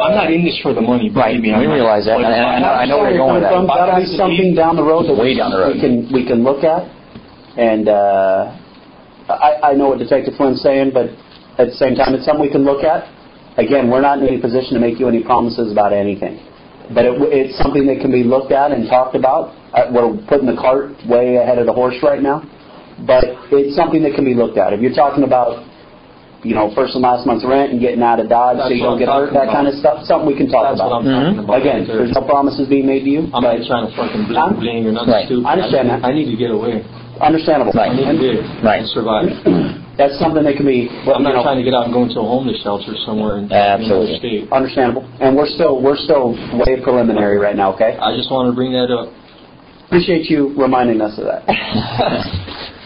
I'm not in this for the money. Right, we realize that, and I know where you're going with that. That'll be something down the road that way down the road we can look at. And I know what Detective Flynn's saying, but at the same time, it's something we can look at. Again, we're not in any position to make you any promises about anything. But it's something that can be looked at and talked about. We're putting the cart way ahead of the horse right now. But it's something that can be looked at. If you're talking about, first and last month's rent and getting out of Dodge so you don't get hurt, that kind of stuff, something we can talk about. That's what I'm talking about. Again, there's no promises being made to you. I'm not trying to fucking bling or nothing stupid. I understand that. I need to get away. Understandable. I need to live and survive. That's something that can be... I'm not trying to get out and go into a homeless shelter somewhere in another state. Understandable. And we're still way preliminary right now, okay? I just want to bring that up. Appreciate you reminding us of that.